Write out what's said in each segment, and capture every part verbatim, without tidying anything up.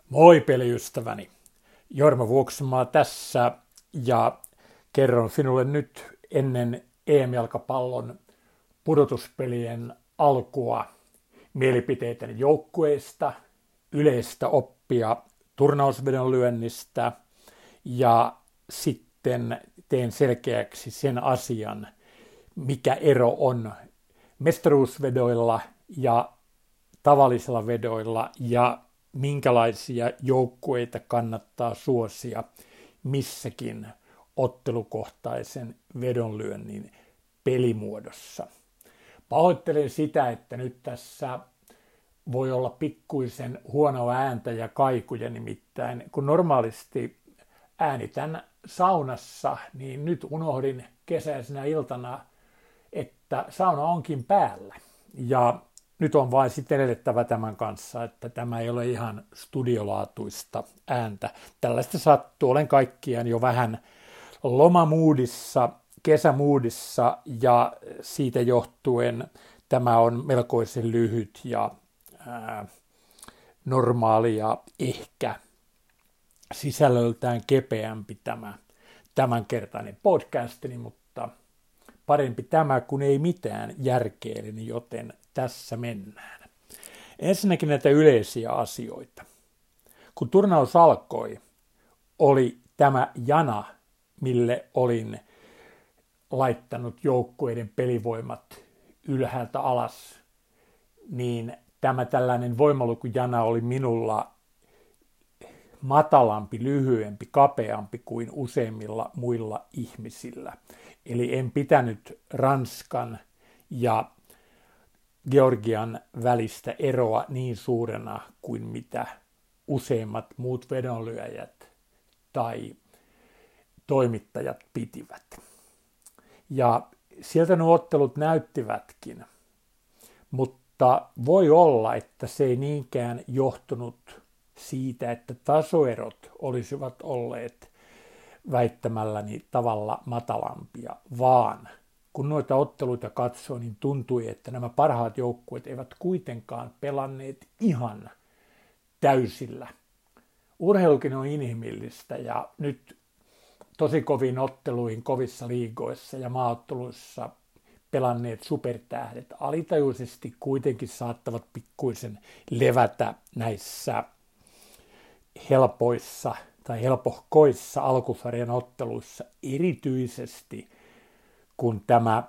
Moi peliystäväni, Jorma Vuoksenmaa tässä ja kerron sinulle nyt ennen E M-jalkapallon pudotuspelien alkua mielipiteitäni joukkueista, yleistä oppia turnausvedonlyönnistä ja sitten teen selkeäksi sen asian, mikä ero on mestaruusvedoilla ja tavallisilla vedoilla ja minkälaisia joukkueita kannattaa suosia missäkin ottelukohtaisen vedonlyönnin pelimuodossa. Pahoittelen sitä, että nyt tässä voi olla pikkuisen huonoa ääntä ja kaikuja, nimittäin kun normaalisti äänitän saunassa, niin nyt unohdin kesäisenä iltana, että sauna onkin päällä. Ja nyt on vain sitten elettävä tämän kanssa, että tämä ei ole ihan studiolaatuista ääntä. Tällaista sattuu. Olen kaikkiaan jo vähän lomamuudissa, kesämuudissa ja siitä johtuen tämä on melkoisen lyhyt ja ää, normaali ja ehkä sisällöltään kepeämpi tämä tämänkertainen podcastini, mutta parempi tämä kuin ei mitään järkeelin, joten tässä mennään. Ensinnäkin näitä yleisiä asioita. Kun turnaus alkoi, oli tämä jana, mille olin laittanut joukkueiden pelivoimat ylhäältä alas, niin tämä tällainen voimalukujana oli minulla matalampi, lyhyempi, kapeampi kuin useimmilla muilla ihmisillä. Eli en pitänyt Ranskan ja Georgian välistä eroa niin suurena kuin mitä useimmat muut vedonlyöjät tai toimittajat pitivät. Ja sieltä nuo ottelut näyttivätkin, mutta voi olla, että se ei niinkään johtunut siitä, että tasoerot olisivat olleet väittämälläni tavalla matalampia, vaan kun noita otteluita katsoo, niin tuntui, että nämä parhaat joukkueet eivät kuitenkaan pelanneet ihan täysillä. Urheilukin on inhimillistä ja nyt tosi koviin otteluihin kovissa liigoissa ja maaotteluissa pelanneet supertähdet alitajuisesti kuitenkin saattavat pikkuisen levätä näissä helpoissa tai helpohkoissa alkusarjan otteluissa, erityisesti kun tämä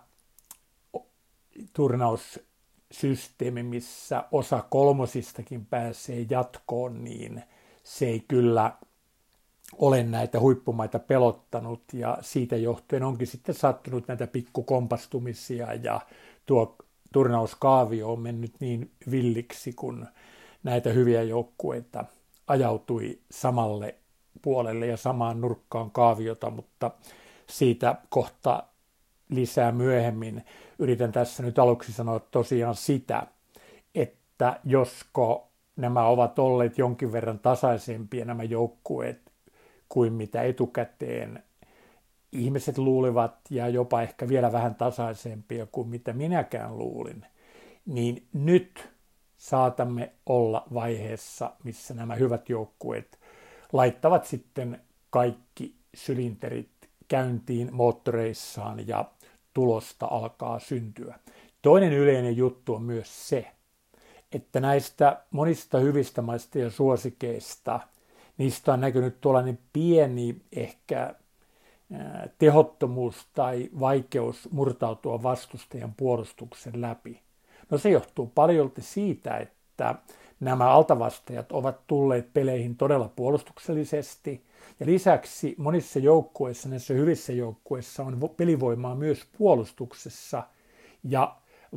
turnaussysteemi, missä osa kolmosistakin pääsee jatkoon, niin se ei kyllä ole näitä huippumaita pelottanut ja siitä johtuen onkin sitten sattunut näitä pikkukompastumisia ja tuo turnauskaavio on mennyt niin villiksi, kun näitä hyviä joukkueita ajautui samalle puolelle ja samaan nurkkaan kaaviota, mutta siitä kohta lisää myöhemmin. Yritän tässä nyt aluksi sanoa tosiaan sitä, että josko nämä ovat olleet jonkin verran tasaisempia nämä joukkueet kuin mitä etukäteen ihmiset luulivat ja jopa ehkä vielä vähän tasaisempia kuin mitä minäkään luulin, niin nyt saatamme olla vaiheessa, missä nämä hyvät joukkueet laittavat sitten kaikki sylinterit käyntiin moottoreissaan ja tulosta alkaa syntyä. Toinen yleinen juttu on myös se, että näistä monista hyvistä maista ja suosikeista, niistä on näkynyt tuollainen pieni ehkä tehottomuus tai vaikeus murtautua vastustajan puolustuksen läpi. No se johtuu paljolti siitä, että nämä altavastajat ovat tulleet peleihin todella puolustuksellisesti ja lisäksi monissa joukkueissa, näissä hyvissä joukkueissa on pelivoimaa myös puolustuksessa ja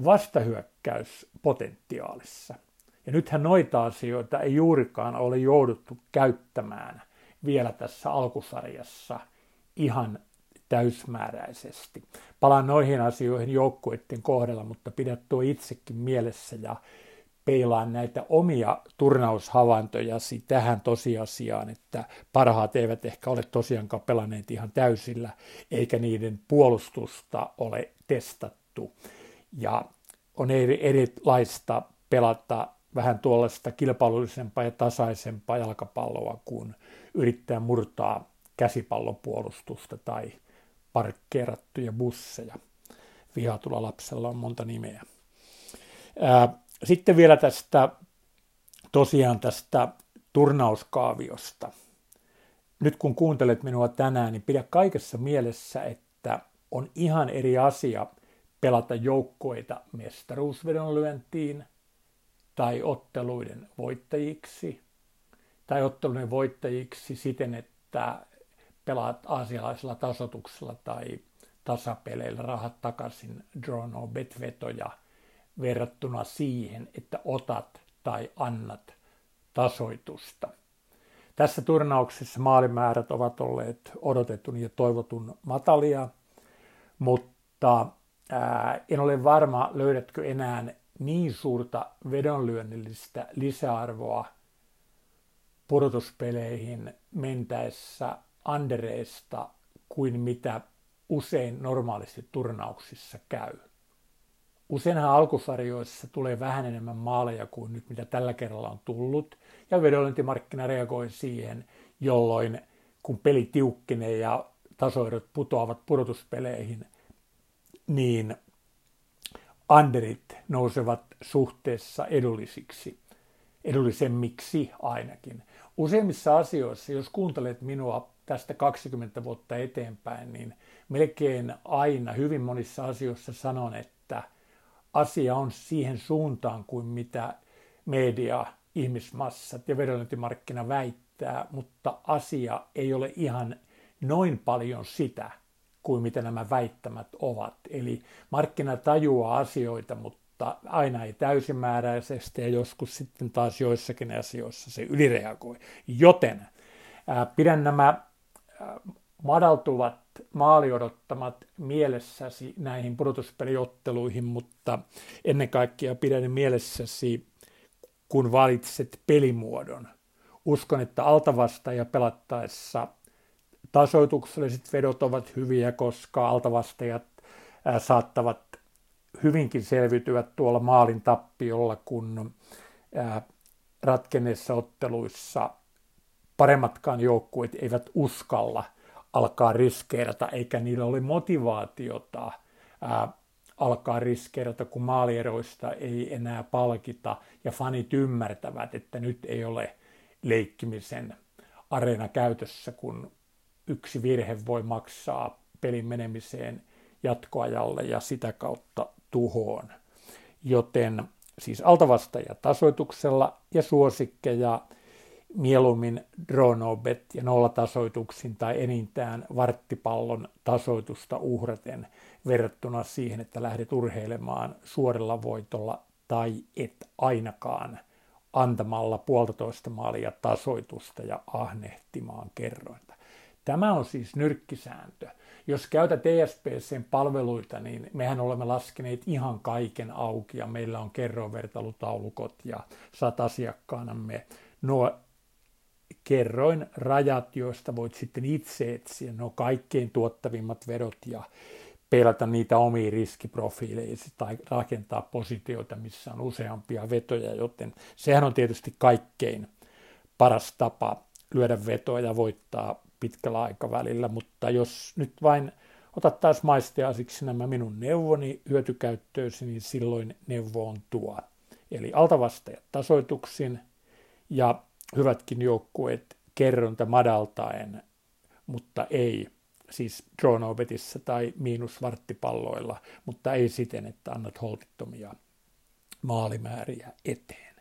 vastahyökkäyspotentiaalissa. Ja nythän noita asioita ei juurikaan ole jouduttu käyttämään vielä tässä alkusarjassa ihan täysmääräisesti. Palaan noihin asioihin joukkueiden kohdalla, mutta pidä tuo itsekin mielessä ja peilaan näitä omia turnaushavaintojasi tähän tosiasiaan, että parhaat eivät ehkä ole tosiaankaan pelanneet ihan täysillä, eikä niiden puolustusta ole testattu. Ja on eri, erilaista pelata vähän tuollaista kilpailullisempaa ja tasaisempaa jalkapalloa, kun yrittää murtaa käsipallopuolustusta tai parkkeerattuja busseja. Vihatulla lapsella on monta nimeä. Sitten vielä tästä, tosiaan tästä turnauskaaviosta. Nyt kun kuuntelet minua tänään, niin pidä kaikessa mielessä, että on ihan eri asia pelata joukkueita mestaruusvedonlyöntiin tai otteluiden voittajiksi, tai otteluiden voittajiksi siten, että pelaat aasialaisella tasoituksella tai tasapeleillä rahat takaisin draw no bet-vetoja verrattuna siihen, että otat tai annat tasoitusta. Tässä turnauksessa maalimäärät ovat olleet odotetun ja toivotun matalia, mutta ää, en ole varma, löydätkö enää niin suurta vedonlyönnillistä lisäarvoa pudotuspeleihin mentäessä andereesta kuin mitä usein normaalisti turnauksissa käy. Useinhan alkusarjoissa tulee vähän enemmän maaleja kuin nyt, mitä tällä kerralla on tullut, ja vedonlyöntimarkkina reagoi siihen, jolloin kun peli tiukkenee ja tasoerot putoavat pudotuspeleihin, niin underit nousevat suhteessa edullisiksi, edullisemmiksi ainakin. Useimmissa asioissa, jos kuuntelet minua tästä kaksikymmentä vuotta eteenpäin, niin melkein aina hyvin monissa asioissa sanon, että asia on siihen suuntaan kuin mitä media, ihmismassat ja vedonlyöntimarkkina väittää, mutta asia ei ole ihan noin paljon sitä kuin mitä nämä väittämät ovat. Eli markkina tajuaa asioita, mutta aina ei täysimääräisesti ja joskus sitten taas joissakin asioissa se ylireagoi. Joten ää, pidän nämä ää, madaltuvat maaliodottamat mielessäsi näihin pudotuspeliotteluihin, mutta ennen kaikkea pidä ne mielessäsi, kun valitset pelimuodon. Uskon, että altavastaaja pelattaessa tasoitukselliset vedot ovat hyviä, koska altavastaajat ää, saattavat hyvinkin selviytyä tuolla maalin tappiolla, kun ää, ratkenneissa otteluissa paremmatkaan joukkueet eivät uskalla alkaa riskeerata, eikä niillä ole motivaatiota ää, alkaa riskeerata, kun maalieroista ei enää palkita, ja fanit ymmärtävät, että nyt ei ole leikkimisen areena käytössä, kun yksi virhe voi maksaa pelin menemiseen jatkoajalle ja sitä kautta tuhoon. Joten siis altavastaajia tasoituksella ja suosikkeja mieluummin draw no bet ja nollatasoituksin tai enintään varttipallon tasoitusta uhraten verrattuna siihen, että lähdet urheilemaan suorella voitolla tai et ainakaan antamalla puolitoista maalia tasoitusta ja ahnehtimaan kerrointa. Tämä on siis nyrkkisääntö. Jos käytät E S P C:n palveluita, niin mehän olemme laskeneet ihan kaiken auki ja meillä on kerroinvertailutaulukot ja saat asiakkaanamme nuo kerroin rajat, joista voit sitten itse etsiä nuo kaikkein tuottavimmat vedot ja peilata niitä omiin riskiprofiileisi tai rakentaa positioita, missä on useampia vetoja, joten sehän on tietysti kaikkein paras tapa lyödä vetoa ja voittaa pitkällä aikavälillä, mutta jos nyt vain otat taas maisteasiksi nämä minun neuvoni hyötykäyttöösi, niin silloin neuvo on tuo. Eli altavastaajat tasoituksin ja hyvätkin joukkueet kerronta madaltaen, mutta ei siis draw no betissä tai miinusvarttipalloilla, mutta ei siten, että annat holtittomia maalimääriä eteen.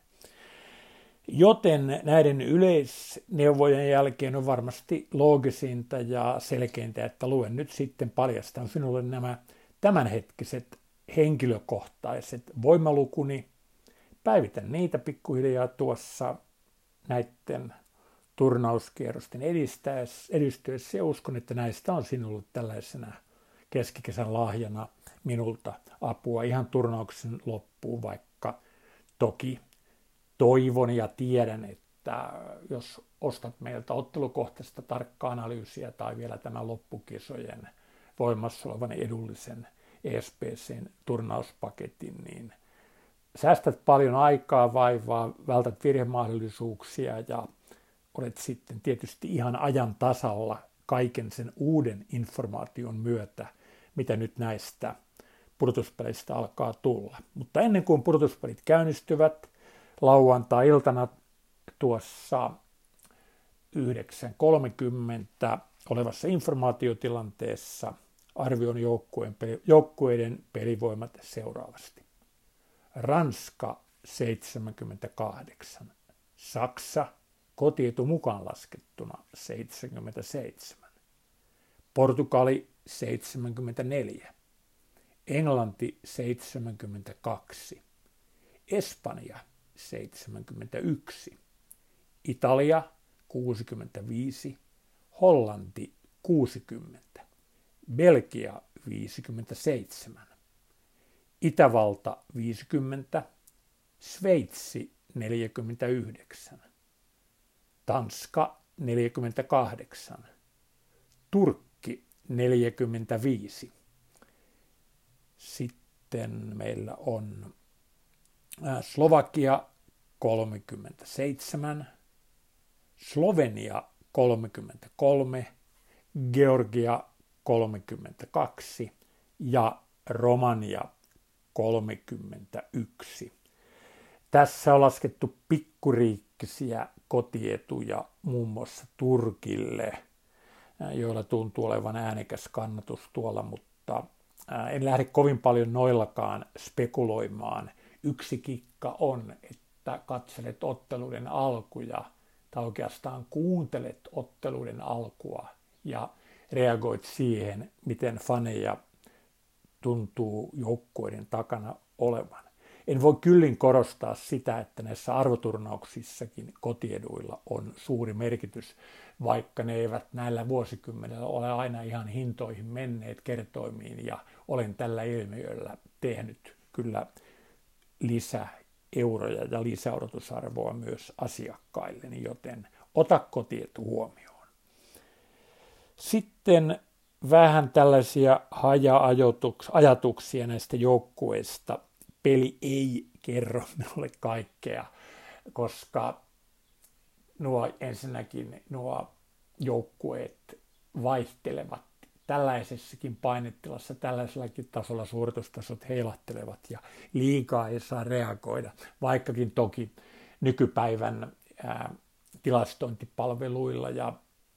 Joten näiden yleisneuvojen jälkeen on varmasti loogisinta ja selkeintä, että luen nyt sitten paljastan sinulle nämä tämänhetkiset henkilökohtaiset voimalukuni. Päivitän niitä pikkuhiljaa tuossa näiden turnauskierrosten edistyessä ja uskon, että näistä on sinulle tällaisena keskikesän lahjana minulta apua ihan turnauksen loppuun, vaikka toki toivon ja tiedän, että jos ostat meiltä ottelukohtaista tarkkaa analyysiä tai vielä tämän loppukisojen voimassa olevan edullisen E S P C:n turnauspaketin, niin säästät paljon aikaa, vaivaa, vältät virhemahdollisuuksia ja olet sitten tietysti ihan ajan tasalla kaiken sen uuden informaation myötä, mitä nyt näistä pudotuspeleistä alkaa tulla. Mutta ennen kuin pudotuspelit käynnistyvät lauantai-iltana tuossa yhdeksän kolmekymmentä olevassa informaatiotilanteessa arvioin joukkueiden pelivoimat seuraavasti. Ranska seitsemänkymmentäkahdeksan, Saksa kotietu mukaan laskettuna seitsemänkymmentäseitsemän, Portugali seitsemänkymmentäneljä, Englanti seitsemänkymmentäkaksi, Espanja seitsemänkymmentäyksi, Italia kuusikymmentäviisi, Hollanti kuusikymmentä, Belgia viisikymmentäseitsemän, Itävalta viisikymmentä, Sveitsi neljäkymmentäyhdeksän, Tanska neljäkymmentäkahdeksan, Turkki neljäkymmentäviisi. Sitten meillä on Slovakia kolmekymmentäseitsemän, Slovenia kolmekymmentäkolme, Georgia kolmekymmentäkaksi ja Romania kolmekymmentäyksi. Tässä on laskettu pikkuriikkisiä kotietuja muun muassa Turkille, joilla tuntuu olevan äänekäs kannatus tuolla, mutta en lähde kovin paljon noillakaan spekuloimaan. Yksi kikka on, että katselet otteluiden alkuja tai oikeastaan kuuntelet otteluiden alkua ja reagoit siihen, miten faneja tuntuu joukkueiden takana olevan. En voi kyllin korostaa sitä, että näissä arvoturnauksissakin kotieduilla on suuri merkitys, vaikka ne eivät näillä vuosikymmenillä ole aina ihan hintoihin menneet kertoimiin, ja olen tällä ilmiöllä tehnyt kyllä lisäeuroja ja lisäodotusarvoa myös asiakkailleni, joten ota kotietu huomioon. Sitten vähän tällaisia haja-ajatuksia näistä joukkueista. Peli ei kerro minulle kaikkea, koska nuo ensinnäkin nuo joukkueet vaihtelevat tällaisessakin painetilassa, tällaisellakin tasolla suoritustasot heilahtelevat ja liikaa ei saa reagoida, vaikkakin toki nykypäivän ää, tilastointipalveluilla ja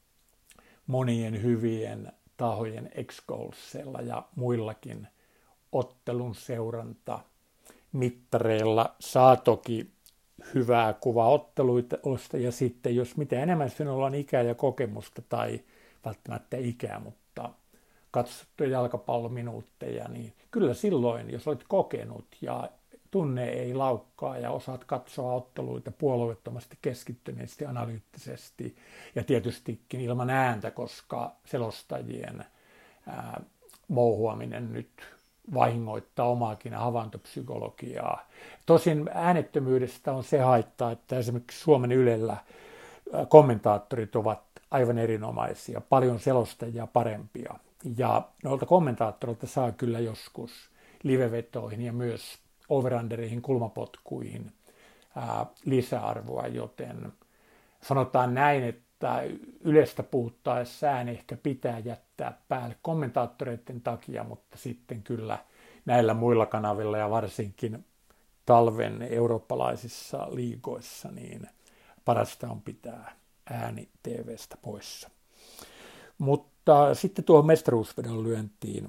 monien hyvien tahojen X-Goalsilla ja muillakin ottelun seuranta mittareilla saa toki hyvää kuvaa otteluista, ja sitten jos mitä enemmän sinulla on ikää ja kokemusta tai välttämättä ikää, mutta katsottuja jalkapallominuutteja, niin kyllä silloin, jos olet kokenut ja tunne ei laukkaa ja osaat katsoa otteluita puolueettomasti, keskittyneesti, analyyttisesti ja tietystikin ilman ääntä, koska selostajien ää, mouhuaminen nyt vahingoittaa omaakin havaintopsykologiaa. Tosin äänettömyydestä on se haitta, että esimerkiksi Suomen Ylellä kommentaattorit ovat aivan erinomaisia, paljon selostajia parempia. Ja noilta kommentaattorilta saa kyllä joskus livevetoihin ja myös overundereihin, kulmapotkuihin ää, lisäarvoa, joten sanotaan näin, että Ylestä puhuttaessa ääni ehkä pitää jättää päälle kommentaattoreiden takia, mutta sitten kyllä näillä muilla kanavilla ja varsinkin talven eurooppalaisissa liigoissa niin parasta on pitää ääni T V:stä poissa. Mutta sitten tuohon mestaruusvedon lyöntiin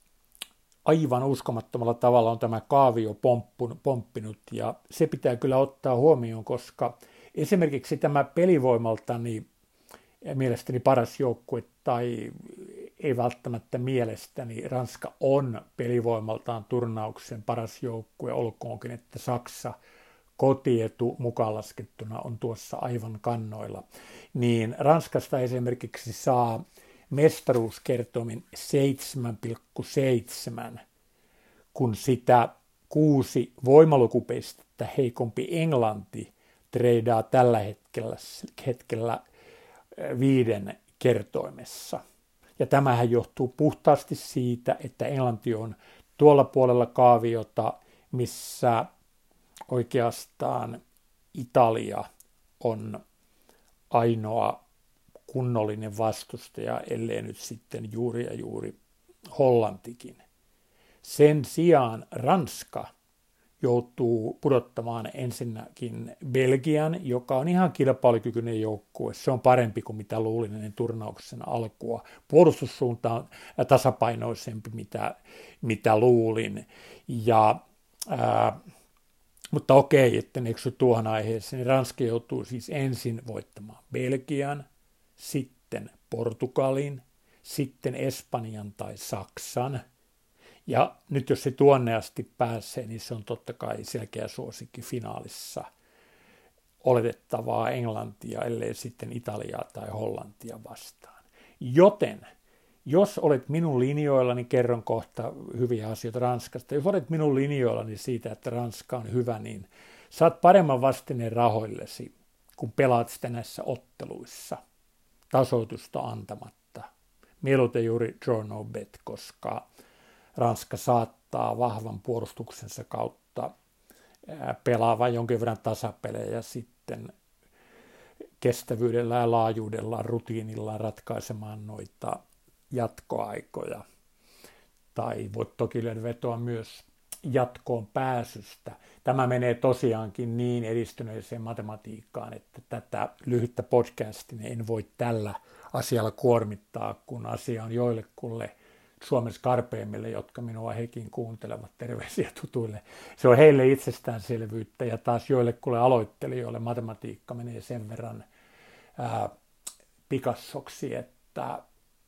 aivan uskomattomalla tavalla on tämä kaavio pomppinut, ja se pitää kyllä ottaa huomioon, koska esimerkiksi tämä pelivoimaltani mielestäni paras joukkue, tai ei välttämättä mielestäni, Ranska on pelivoimaltaan turnauksen paras joukkue, olkoonkin, että Saksa kotietu mukaan laskettuna on tuossa aivan kannoilla, niin Ranskasta esimerkiksi saa mestaruuskertoimin seitsemän pilkku seitsemän, kun sitä kuusi voimalukupistettä heikompi Englanti treidaa tällä hetkellä, hetkellä viiden kertoimessa. Ja tämähän johtuu puhtaasti siitä, että Englanti on tuolla puolella kaaviota, missä oikeastaan Italia on ainoa kunnollinen vastustaja, ellei nyt sitten juuri ja juuri Hollantikin. Sen sijaan Ranska joutuu pudottamaan ensinnäkin Belgian, joka on ihan kilpailukykyinen joukkue. Se on parempi kuin mitä luulin ennen turnauksen alkua. Puolustussuunta on tasapainoisempi, mitä, mitä luulin. Ja, ää, mutta okei, että eksy tuohon aiheeseen, niin Ranska joutuu siis ensin voittamaan Belgian, sitten Portugalin, sitten Espanjan tai Saksan. Ja nyt jos se tuonne asti pääsee, niin se on totta kai selkeä suosikki finaalissa oletettavaa Englantia, ellei sitten Italiaa tai Hollantia vastaan. Joten, jos olet minun linjoillani, niin kerron kohta hyviä asioita Ranskasta. Jos olet minun linjoillani siitä, että Ranska on hyvä, niin saat paremman vastineen rahoillesi, kun pelaat sitä näissä otteluissa tasoitusta antamatta. Mieluiten juuri draw no bet, koska Ranska saattaa vahvan puolustuksensa kautta pelaa jonkin verran tasapelejä sitten kestävyydellä ja laajuudella, rutiinilla ratkaisemaan noita jatkoaikoja. Tai voit toki löydä vetoa myös jatkoon pääsystä. Tämä menee tosiaankin niin edistyneeseen matematiikkaan, että tätä lyhyttä podcastia en voi tällä asialla kuormittaa, kun asia on joillekulle Suomen skarpeimmille, jotka minua hekin kuuntelevat, terveisiä tutuille. Se on heille itsestäänselvyyttä ja taas joillekulle aloittelijoille matematiikka menee sen verran ää, pikassoksi, että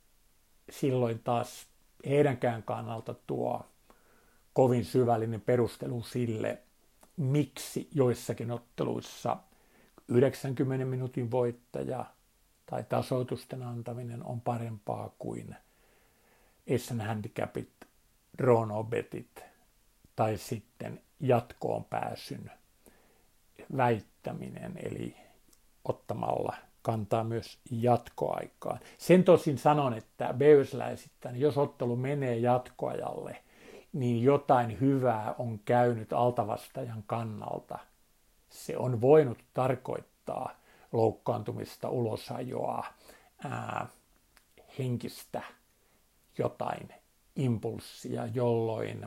silloin taas heidänkään kannalta tuo kovin syvällinen perustelu sille, miksi joissakin otteluissa yhdeksänkymmenen minuutin voittaja tai tasoitusten antaminen on parempaa kuin S N handicapit, draw no betit tai sitten jatkoon pääsyn väittäminen, eli ottamalla kantaa myös jatkoaikaan. Sen tosin sanon, että Beysläisittäin, jos ottelu menee jatkoajalle, niin jotain hyvää on käynyt altavastajan kannalta. Se on voinut tarkoittaa loukkaantumista, ulosajoa, ää, henkistä jotain impulssia, jolloin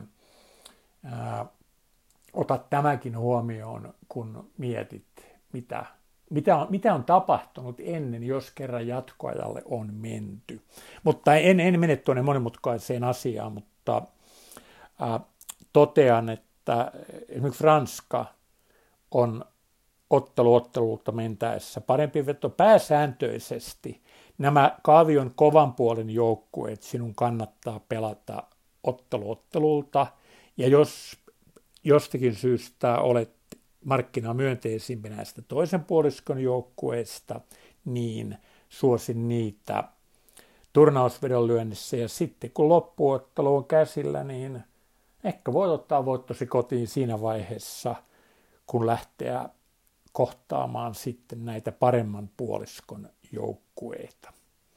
ää, otat tämäkin huomioon, kun mietit, mitä, mitä, on, mitä on tapahtunut ennen, jos kerran jatkoajalle on menty. Mutta en, en mene tuonne monimutkaiseen asiaan, mutta ää, totean, että esimerkiksi Ranska on ottelu ottelulta mentäessä parempi veto pääsääntöisesti. Nämä kaavion kovan puolen joukkueet sinun kannattaa pelata ottelu ottelulta, ja jos jostakin syystä olet markkinamyönteisimpi näistä toisen puoliskon joukkueista, niin suosin niitä turnausvedonlyönnissä, ja sitten kun loppuottelu on käsillä, niin ehkä voit ottaa voittosi kotiin siinä vaiheessa, kun lähteä kohtaamaan sitten näitä paremman puoliskon joukkueita.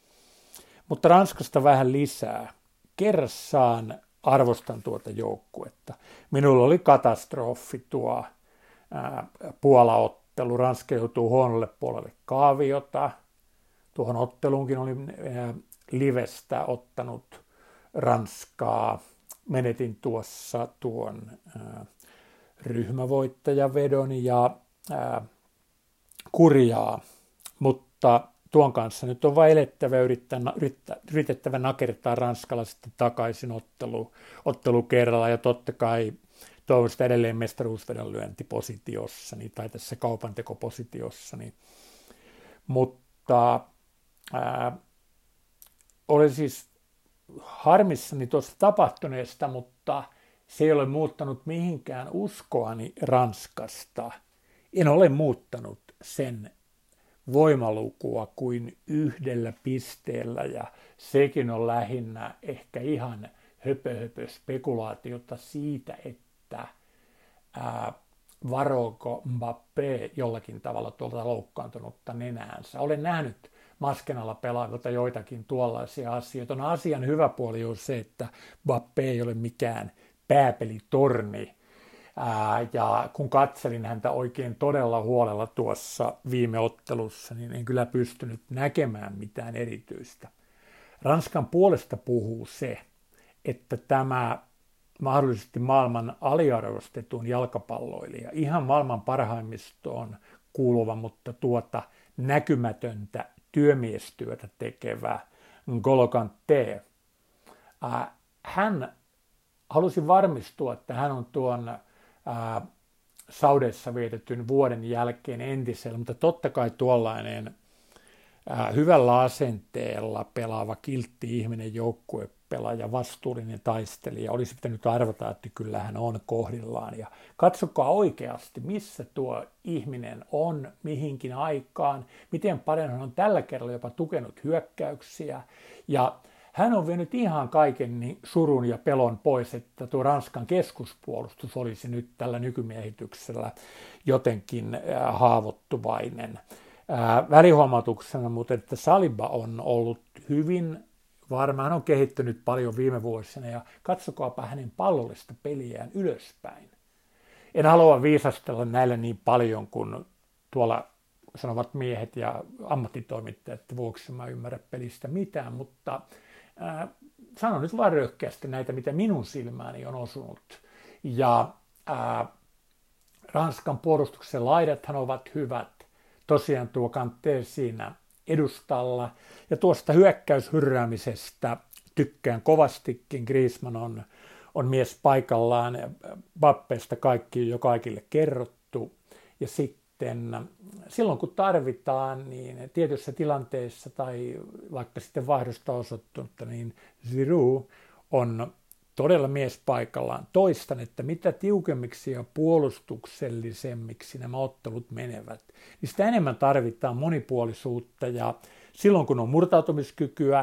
Mutta Ranskasta vähän lisää. Kerrassaan arvostan tuota joukkuetta. Minulla oli katastrofi tuo ää, Puola-ottelu. Ranska joutuu huonolle puolelle kaaviota. Tuohon otteluunkin olin ää, livestä ottanut Ranskaa. Menetin tuossa tuon ää, ryhmävoittajavedon ja ää, kurjaa, mutta tuon kanssa nyt on vain elettävä yrittää, yrittää, yritettävä nakertaa Ranskalla sitten takaisin ottelu, ottelu kerralla, ja totta kai toivon sitä edelleen mestaruusvedonlyöntipositiossani tai tässä kaupantekopositiossani, mutta ää, olen siis harmissani tuosta tapahtuneesta, mutta se ei ole muuttanut mihinkään uskoani Ranskasta. En ole muuttanut sen voimalukua kuin yhdellä pisteellä, ja sekin on lähinnä ehkä ihan höpö, höpö spekulaatiota siitä, että ää, varooko Mbappé jollakin tavalla tuolta loukkaantunutta nenäänsä. Olen nähnyt Maskenalla pelaavilta joitakin tuollaisia asioita. No, asian hyvä puoli on se, että Mbappé ei ole mikään pääpelitorni. Ja kun katselin häntä oikein todella huolella tuossa viime ottelussa, niin en kyllä pystynyt näkemään mitään erityistä. Ranskan puolesta puhuu se, että tämä mahdollisesti maailman aliarvostetun jalkapalloilija, ihan maailman parhaimmistoon kuuluva, mutta tuota näkymätöntä työmiestyötä tekevä N'Golo Kanté, hän halusi varmistua, että hän on tuon Ää, Saudeissa vietetyn vuoden jälkeen entisellä, mutta totta kai tuollainen ää, hyvällä asenteella pelaava kiltti ihminen, joukkuepelaaja, vastuullinen taistelija, olisi pitänyt arvata, että kyllä hän on kohdillaan. Ja katsokaa oikeasti, missä tuo ihminen on, mihinkin aikaan, miten paljon hän on tällä kerralla jopa tukenut hyökkäyksiä, ja hän on vienyt ihan kaiken niin surun ja pelon pois, että tuo Ranskan keskuspuolustus olisi nyt tällä nykymiehityksellä jotenkin haavoittuvainen. Välihuomautuksena, mutta että Saliba on ollut hyvin varma, hän on kehittynyt paljon viime vuosina ja katsokaapa hänen pallollista peliään ylöspäin. En halua viisastella näillä niin paljon kuin tuolla sanovat miehet ja ammattitoimittajat, että vuoksi mä ymmärrä pelistä mitään, mutta Äh, sanon nyt vaan röyhkeästi näitä, mitä minun silmääni on osunut. Ja äh, Ranskan puolustuksen laidathan ovat hyvät. Tosiaan tuo Kanté siinä edustalla. Ja tuosta hyökkäyshyrräämisestä tykkään kovastikin. Griezmann on, on mies paikallaan. Mbappésta kaikki jo kaikille kerrottu. Ja sitten silloin kun tarvitaan, niin tietyissä tilanteissa tai vaikka sitten vaihdosta osoittunutta, niin Giroud on todella mies paikallaan. Toistan, että mitä tiukemmiksi ja puolustuksellisemmiksi nämä ottelut menevät, niin sitä enemmän tarvitaan monipuolisuutta ja silloin kun on murtautumiskykyä,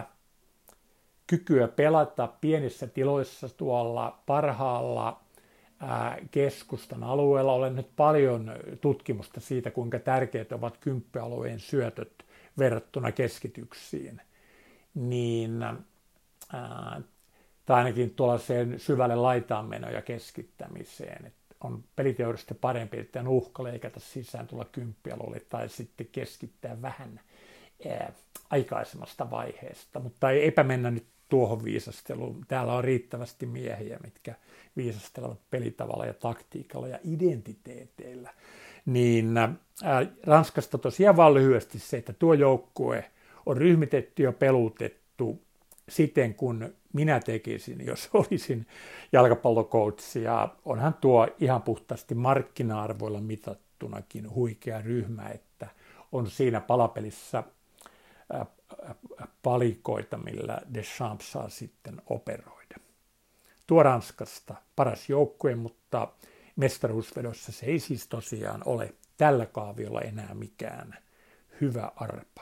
kykyä pelata pienissä tiloissa tuolla parhaalla keskustan alueella. Olen nyt paljon tutkimusta siitä, kuinka tärkeät ovat kymppialueen syötöt verrattuna keskityksiin. Niin, ää, tai ainakin tuollaiseen syvälle laitaan meno ja keskittämiseen. Et on peliteoriasta parempi, että on uhka leikata sisään tulla kymppialueelle tai sitten keskittää vähän ää, aikaisemmasta vaiheesta. Mutta ei epä mennä nyt tuohon viisasteluun. Täällä on riittävästi miehiä, mitkä viisastelevat pelitavalla ja taktiikalla ja identiteeteillä. Niin ää, Ranskasta tosiaan vaan lyhyesti se, että tuo joukkue on ryhmitetty ja pelutettu siten, kun minä tekisin, jos olisin jalkapallokoutsi. Ja onhan tuo ihan puhtaasti markkina-arvoilla mitattunakin huikea ryhmä, että on siinä palapelissä ää, palikoita, millä Deschamps saa sitten operoida. Tuo Ranskasta paras joukkue, mutta mestaruusvedossa se ei siis tosiaan ole tällä kaaviolla enää mikään hyvä arpa.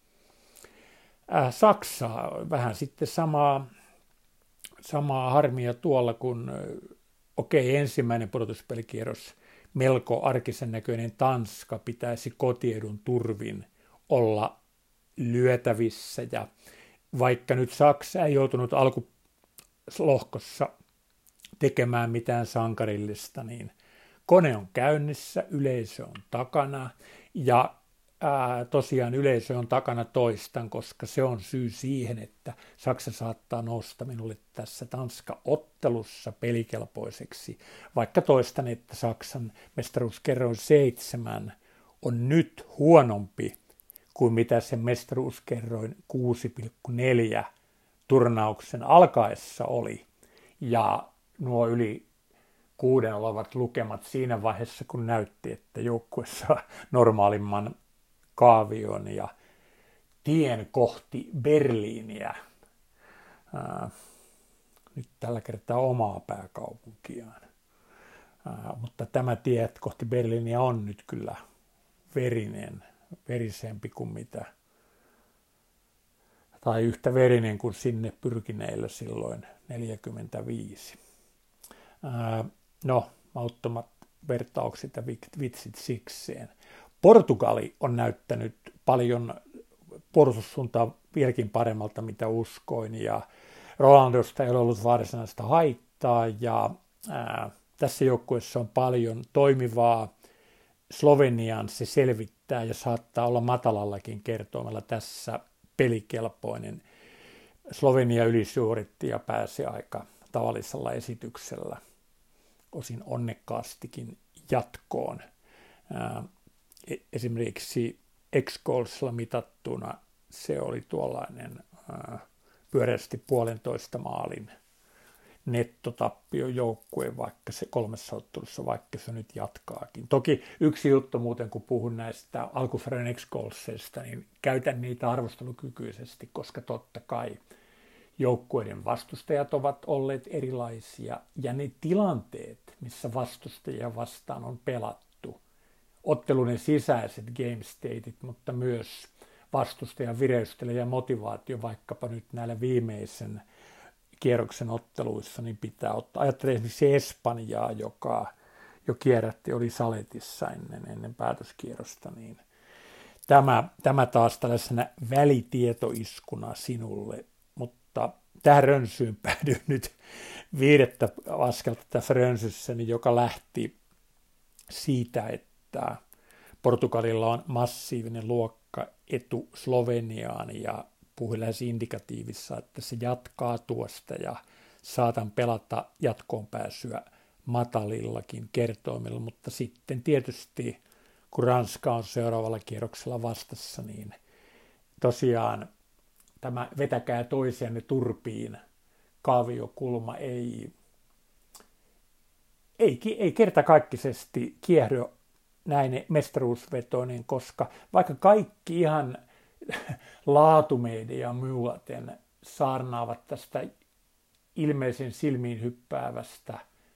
Äh, Saksa, vähän sitten samaa, samaa harmia tuolla, kun okei, okay, ensimmäinen pudotuspelikierros, melko arkisen näköinen Tanska pitäisi kotiedun turvin olla lyötävissä, ja vaikka nyt Saksa ei joutunut alkulohkossa tekemään mitään sankarillista, niin kone on käynnissä, yleisö on takana, ja ää, tosiaan yleisö on takana toistan, koska se on syy siihen, että Saksa saattaa nousta minulle tässä Tanska-ottelussa pelikelpoiseksi, vaikka toistan, että Saksan mestaruuskerroin seitsemän on nyt huonompi kuin mitä se mestaruuskerroin kuusi pilkku neljä turnauksen alkaessa oli. Ja nuo yli kuuden olevat lukemat siinä vaiheessa, kun näytti, että joukkue saa normaalimman kaavion ja tien kohti Berliiniä. Ää, nyt tällä kertaa omaa pääkaupunkiaan. Ää, mutta tämä tie kohti Berliiniä on nyt kyllä verinen. verisempi kuin mitä, tai yhtä verinen kuin sinne pyrkineillä silloin neljäkymmentäviisi. Ää, no, mauttomat vertaukset ja vitsit sikseen. Portugali on näyttänyt paljon puolustussuuntaa vieläkin paremmalta, mitä uskoin, ja Rolandosta ei ole ollut varsinaista haittaa, ja ää, tässä joukkueessa on paljon toimivaa. Slovenian se selvittää ja saattaa olla matalallakin kertoimella tässä pelikelpoinen. Slovenia ylisuoritti ja pääsi aika tavallisella esityksellä, osin onnekkaastikin jatkoon. Esimerkiksi X-Goalsilla mitattuna se oli tuollainen pyöreästi puolentoista maalin nettotappio joukkue, vaikka se kolmessa ottelussa, vaikka se nyt jatkaakin. Toki yksi juttu muuten, kun puhun näistä alkusarjan X-Goalsista, niin käytän niitä arvostelukykyisesti, koska totta kai joukkueiden vastustajat ovat olleet erilaisia, ja ne tilanteet, missä vastustajia vastaan on pelattu, otteluiden sisäiset game stateit, mutta myös vastustajan vireystely ja motivaatio, vaikkapa nyt näillä viimeisen kierroksen otteluissa, niin pitää ottaa. Ajattelen esimerkiksi Espanjaa, joka jo kierrätti, oli Saletissa ennen, ennen päätöskierrosta, niin tämä, tämä taas tällaisena välitietoiskuna sinulle, mutta tähän rönsyyn päädyin nyt viidettä askelta tässä rönsyssä, niin joka lähti siitä, että Portugalilla on massiivinen luokkaetu Sloveniaan ja puhui lähes indikatiivissa, että se jatkaa tuosta ja saatan pelata jatkoon pääsyä matalillakin kertoimilla, mutta sitten tietysti kun Ranska on seuraavalla kierroksella vastassa, niin tosiaan tämä vetäkää toisianne turpiin kaaviokulma ei, ei, ei kertakaikkisesti kiehdy näin mestaruusvetoinen, koska vaikka kaikki ihan laatumedia myöten saarnaavat tästä ilmeisen silmiin hyppäävästä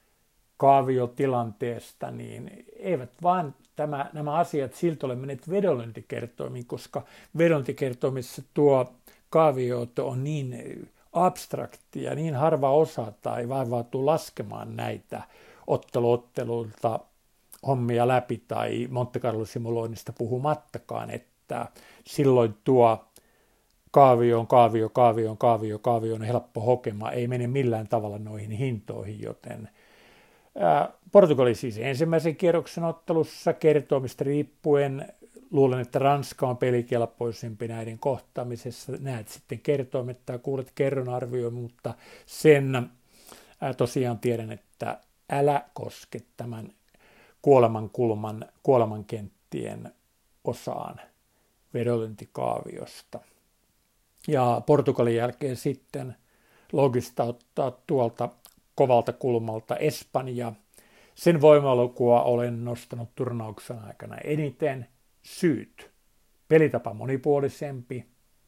kaaviotilanteesta, niin eivät vaan tämä, nämä asiat siltä ole menneet vedonlyöntikertoimiin, koska vedonlyöntikertoimissa tuo kaavio on niin abstraktia, niin harva osa tai vaivautuu laskemaan näitä otteluottelulta hommia läpi tai Monte Carlo-simuloinnista puhumattakaan, että silloin tuo kaavio on kaavio, kaavio on kaavio, kaavio on helppo hokema, ei mene millään tavalla noihin hintoihin, joten ää, Portugali siis ensimmäisen kierroksen ottelussa kertoimista riippuen, luulen, että Ranska on pelikelpoisempi näiden kohtaamisessa, näet sitten kertoimet tai kuulet kerron arvio, mutta sen ää, tosiaan tiedän, että älä koske tämän kuolemankulman, kuolemankenttien osaan vedonlyöntikaaviosta. Ja Portugalin jälkeen sitten logista ottaa tuolta kovalta kulmalta Espanja. Sen voimalukua olen nostanut turnauksen aikana eniten. Syyt. Pelitapa monipuolisempi,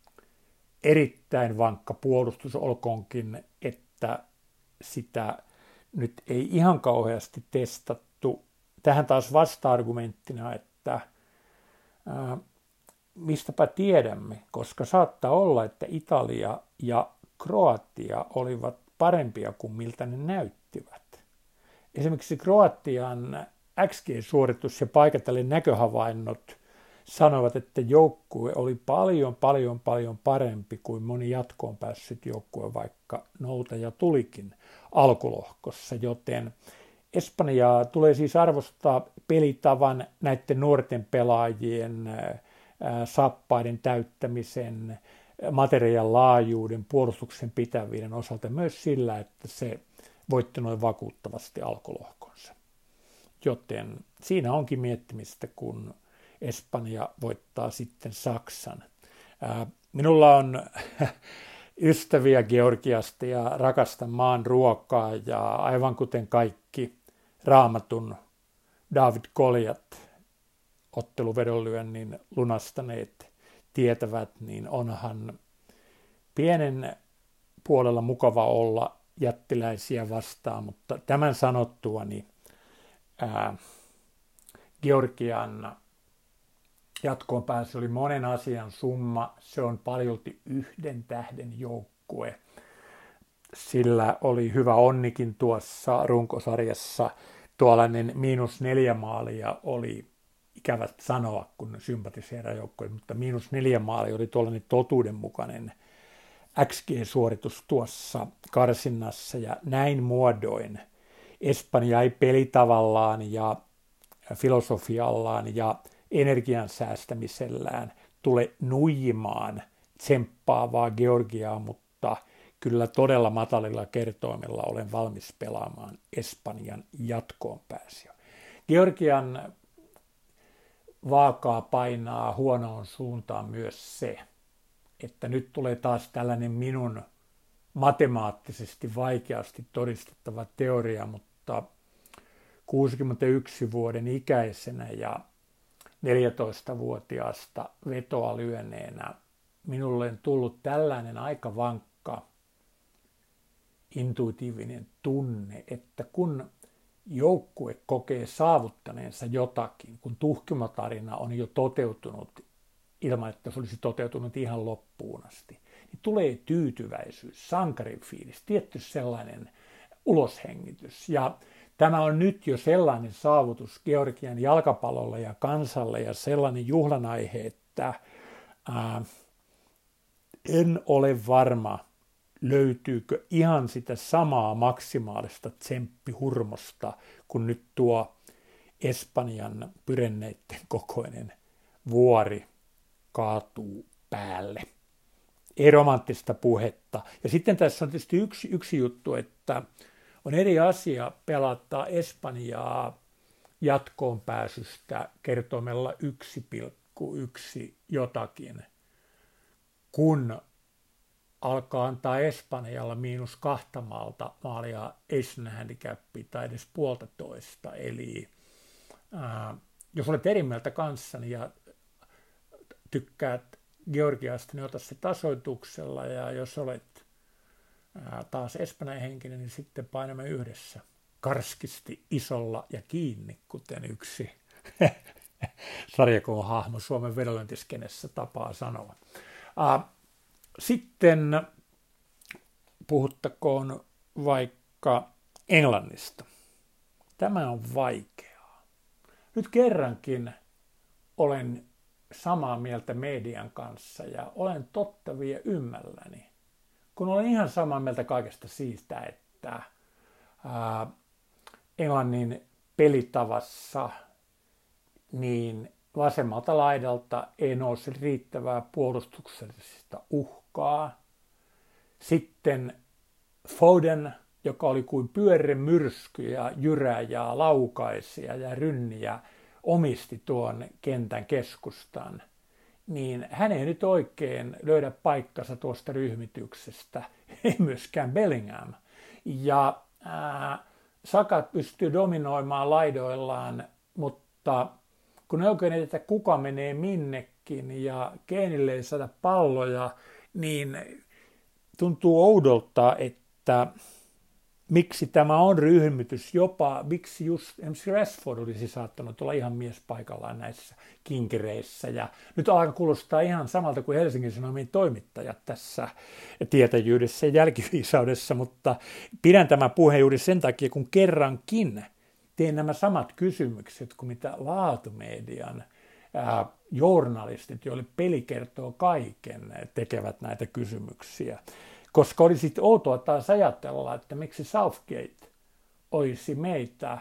erittäin vankka puolustus, olkoonkin, että sitä nyt ei ihan kauheasti testattu. Tähän taas vasta-argumenttina, että ää, mistäpä tiedämme, koska saattaa olla, että Italia ja Kroatia olivat parempia kuin miltä ne näyttivät. Esimerkiksi Kroatian X G-suoritus ja paikallinen näköhavainnot sanovat, että joukkue oli paljon, paljon, paljon parempi kuin moni jatkoon päässyt joukkue, vaikka noutaja tulikin alkulohkossa, joten Espanjaa tulee siis arvostaa pelitavan, näiden nuorten pelaajien sappaiden täyttämisen, materiaalin laajuuden, puolustuksen pitävyyden osalta myös sillä, että se voitti noin vakuuttavasti alkulohkonsa. Joten siinä onkin miettimistä, kun Espanja voittaa sitten Saksan. Minulla on ystäviä Georgiasta ja rakastan maan ruokaa ja aivan kuten kaikki Raamatun David Goliat otteluvedonlyönnin lunastaneet tietävät, niin onhan pienen puolella mukava olla jättiläisiä vastaan, mutta tämän sanottuani ää, Georgian jatkoon pääsy oli monen asian summa. Se on paljolti yhden tähden joukkue. Sillä oli hyvä onnikin tuossa runkosarjassa. Tuollainen miinus neljä maalia oli ikävä sanoa, kun sympatiseera joukkue, mutta miinus neljä maalia oli tuollainen totuudenmukainen X G-suoritus tuossa karsinnassa ja näin muodoin Espanja ei pelitavallaan ja filosofiallaan ja energian säästämisellään tule nuijimaan tsemppaavaa Georgiaa, mutta kyllä todella matalilla kertoimilla olen valmis pelaamaan Espanjan jatkoon pääsyä. Georgian vaakaa painaa huonoon suuntaan myös se, että nyt tulee taas tällainen minun matemaattisesti vaikeasti todistettava teoria, mutta kuusikymmentäyksi vuoden ikäisenä ja neljätoistavuotiaasta vetoa lyöneenä minulle on tullut tällainen aika vankka intuitiivinen tunne, että kun joukkue kokee saavuttaneensa jotakin, kun tuhkimotarina on jo toteutunut ilman, että se olisi toteutunut ihan loppuun asti, niin tulee tyytyväisyys, sankarifiilis, tietty sellainen uloshengitys. Ja tämä on nyt jo sellainen saavutus Georgian jalkapallolle ja kansalle ja sellainen juhlanaihe, että ää, en ole varma, löytyykö ihan sitä samaa maksimaalista tsemppihurmosta, kun nyt tuo Espanjan pyrenneiden kokoinen vuori kaatuu päälle. Ei romanttista puhetta. Ja sitten tässä on tietysti yksi, yksi juttu, että on eri asia pelata Espanjaa jatkoon pääsystä kertoimella yksi pilkku yksi jotakin, kun alkaa antaa Espanjalla miinus kahta maalta maalia Asian handicapia tai edes puolitoista. Eli ää, jos olet eri mieltä kanssani ja tykkäät Georgiasta, niin ota se tasoituksella, ja jos olet ää, taas Espanjan henkinen, niin sitten painamme yhdessä karskisti isolla ja kiinni, kuten yksi sarjakoon hahmo Suomen vedonlyöntiskenessä tapaa sanoa. Ää, Sitten puhuttakoon vaikka Englannista. Tämä on vaikeaa. Nyt kerrankin olen samaa mieltä median kanssa ja olen totta vie ymmälläni, kun olen ihan samaa mieltä kaikesta siitä, että ää, Englannin pelitavassa niin vasemmalta laidalta ei nouse riittävää puolustuksellista uhkaa. Sitten Foden, joka oli kuin pyörremyrsky ja jyrä ja laukaisia ja rynniä, omisti tuon kentän keskustan, niin hän ei nyt oikein löydä paikkansa tuosta ryhmityksestä, ei myöskään Bellingham. Ja ää, Saka pystyy dominoimaan laidoillaan, mutta kun ei oikein edetä, kuka menee minnekin ja Keanille ei saada palloja, niin tuntuu oudolta, että miksi tämä on ryhmitys, jopa miksi just esimerkiksi Rashford olisi saattanut olla ihan mies paikallaan näissä kinkereissä. Ja nyt alkaa kuulostaa ihan samalta kuin Helsingin Sanomien toimittajat tässä tietäjyydessä ja jälkiviisaudessa, mutta pidän tämän puheen juuri sen takia, kun kerrankin teen nämä samat kysymykset kuin mitä laatumedian ää, journalistit, joille peli kertoo kaiken, tekevät näitä kysymyksiä. Koska olisi outoa taas ajatella, että miksi Southgate olisi meitä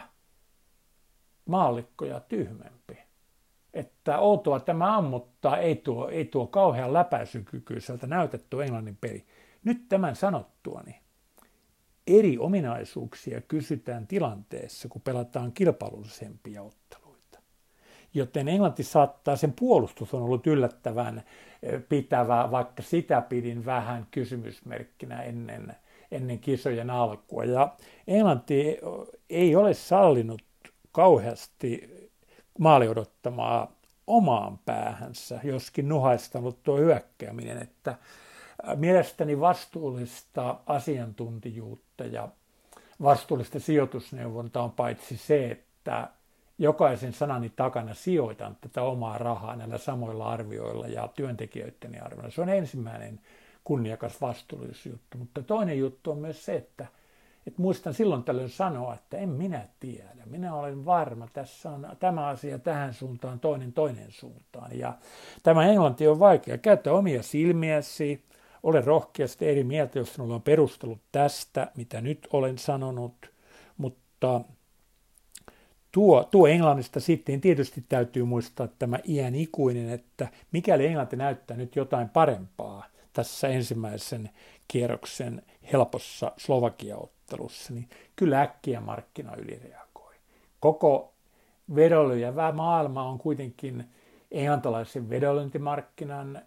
maallikkoja tyhmempi. Että outoa tämä ammuttaa, ei tuo, ei tuo kauhean läpäisykykyiseltä näytetty Englannin peli. Nyt tämän sanottuani eri ominaisuuksia kysytään tilanteessa, kun pelataan kilpailullisempia otteluita. Joten Englanti saattaa, sen puolustus on ollut yllättävän pitävä, vaikka sitä pidin vähän kysymysmerkkinä ennen, ennen kisojen alkua. Ja Englanti ei ole sallinut kauheasti maali odottamaa omaan päähänsä, joskin nuhaistanut tuo hyökkääminen, että mielestäni vastuullista asiantuntijuutta ja vastuullista sijoitusneuvontaa on paitsi se, että jokaisen sanani takana sijoitan tätä omaa rahaa näillä samoilla arvioilla ja työntekijöiden arvioilla. Se on ensimmäinen kunniakas vastuullisuusjuttu, mutta toinen juttu on myös se, että, että muistan silloin tällöin sanoa, että en minä tiedä, minä olen varma, tässä on tämä asia tähän suuntaan, toinen toinen suuntaan. Ja tämä englanti on vaikea. Käytä omia silmiäsi, ole rohkeasti eri mieltä, jos sinulla on perustelut tästä, mitä nyt olen sanonut, mutta mutta tuo, tuo Englannista sitten tietysti täytyy muistaa tämä iän ikuinen, että mikäli Englanti näyttää nyt jotain parempaa tässä ensimmäisen kierroksen helpossa Slovakia-ottelussa, niin kyllä äkkiä markkina ylireagoi. Koko vedonlyöjä maailma on kuitenkin englantilaisen vedonlyöntimarkkinan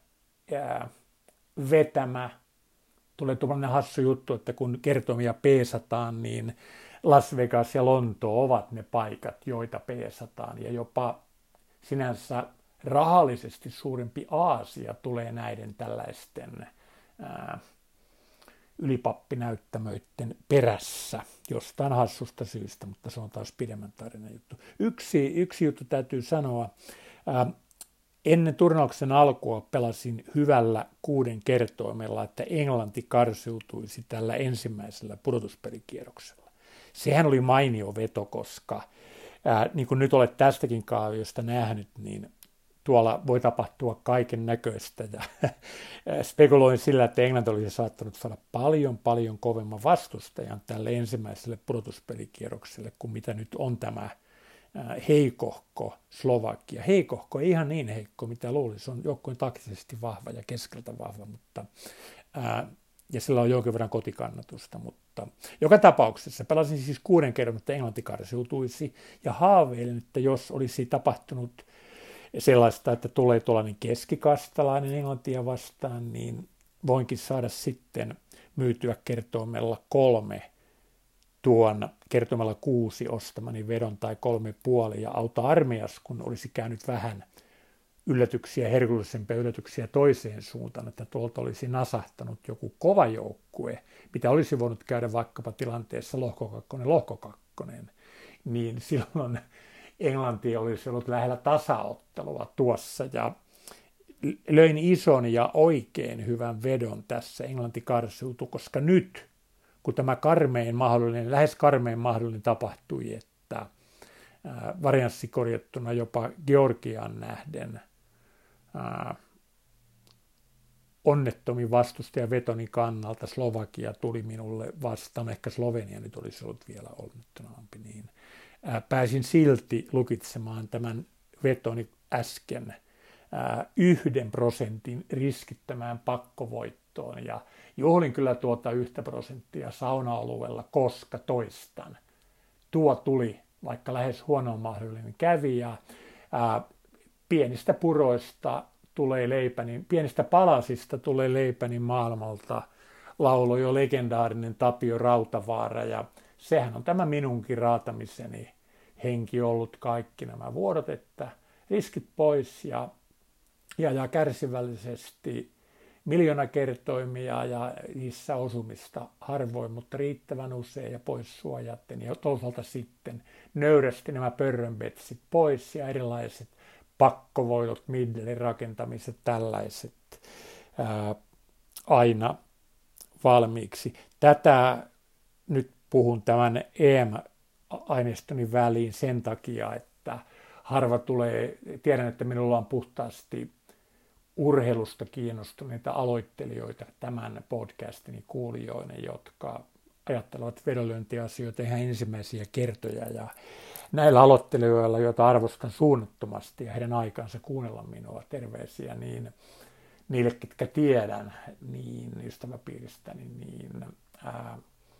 vetämä. Tulee tuollainen hassu juttu, että kun kertomia peesataan, niin Las Vegas ja Lontoo ovat ne paikat, joita peesataan. Ja jopa sinänsä rahallisesti suurempi Aasia tulee näiden tällaisten ää, ylipappinäyttämöiden perässä jostain hassusta syystä, mutta se on taas pidemmän tarinan juttu. Yksi, yksi juttu täytyy sanoa. Ää, ennen turnauksen alkua pelasin hyvällä kuuden kertoimella, että Englanti karsiutuisi tällä ensimmäisellä pudotuspelikierroksella. Sehän oli mainio veto, koska ää, niin kuin nyt olet tästäkin kaaviosta nähnyt, niin tuolla voi tapahtua kaiken näköistä. Ja spekuloin sillä, että Englanti olisi saattanut saada paljon, paljon kovemman vastustajan tälle ensimmäiselle pudotuspelikierrokselle, kuin mitä nyt on tämä heikohko Slovakia. Heikohko ei ihan niin heikko, mitä luulisi. Se on joukkueen taktisesti vahva ja keskeltä vahva, mutta, ää, ja sillä on jonkin verran kotikannatusta, mutta joka tapauksessa pelasin siis kuuden kerran, että Englanti karsiutuisi, ja haaveilen, että jos olisi tapahtunut sellaista, että tulee tuollainen keskikastalainen Englantia vastaan, niin voinkin saada sitten myytyä kertoimella kolme tuon kertomalla kuusi ostamani vedon tai kolme puoli ja auta armeijassa, kun olisi käynyt vähän yllätyksiä, herkullisempia yllätyksiä toiseen suuntaan, että tuolta olisi nasahtanut joku kova joukkue, mitä olisi voinut käydä vaikkapa tilanteessa lohko kakkonen, lohko kakkonen, niin silloin Englanti olisi ollut lähellä tasaottelua tuossa ja löin ison ja oikein hyvän vedon tässä. Englanti karsiutui, koska nyt kun tämä karmein mahdollinen, lähes karmein mahdollinen tapahtui, että ää, varianssi korjattuna jopa Georgiaan nähden ää, onnettomin vastustaja vetoni kannalta Slovakia tuli minulle vastaan, ehkä Slovenia nyt olisi ollut vielä onnettomampi, niin ää, pääsin silti lukitsemaan tämän vetoni äsken ää, yhden prosentin riskittämään pakkovoittoon ja juhlin kyllä tuota yhtä prosenttia sauna-alueella, koska toistan. Tuo tuli, vaikka lähes huono mahdollinen kävi, ja ää, pienistä puroista tulee leipäni, pienistä palasista tulee leipäni maailmalta, lauloi jo legendaarinen Tapio Rautavaara, ja sehän on tämä minunkin raatamiseni henki ollut kaikki nämä vuodot, että riskit pois ja, ja, ja kärsivällisesti miljoonakertoimia ja niissä osumista harvoin, mutta riittävän usein ja pois suojatten. Ja toisaalta sitten nöyrästi nämä pörrönbetsit pois ja erilaiset pakkovoitot, middle rakentamiset, tällaiset ää, aina valmiiksi. Tätä nyt puhun tämän E M-aineistoni väliin sen takia, että harva tulee, tiedän, että minulla on puhtaasti urheilusta kiinnostuneita aloittelijoita tämän podcastini kuulijoinen, jotka ajattelevat vedonlyöntiasioita ihan ensimmäisiä kertoja. Ja näillä aloittelijoilla, joita arvostan suunnattomasti ja heidän aikansa kuunnella minua, terveisiä, niin niille, ketkä tiedän, niin ystäväpiiristäni, niin ää,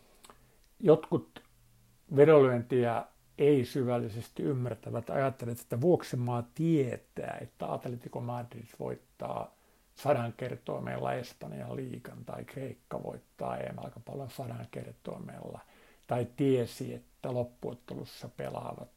jotkut vedonlyöntiä ei syvällisesti ymmärtävät, ajattelevat, että Vuoksenmaa tietää, että Atletico Madrid voittaa sadan kertoimella Espanjan liigan tai Kreikka voittaa E M-jalkapallon sadan kertoimella tai tiesi, että loppuottelussa pelaavat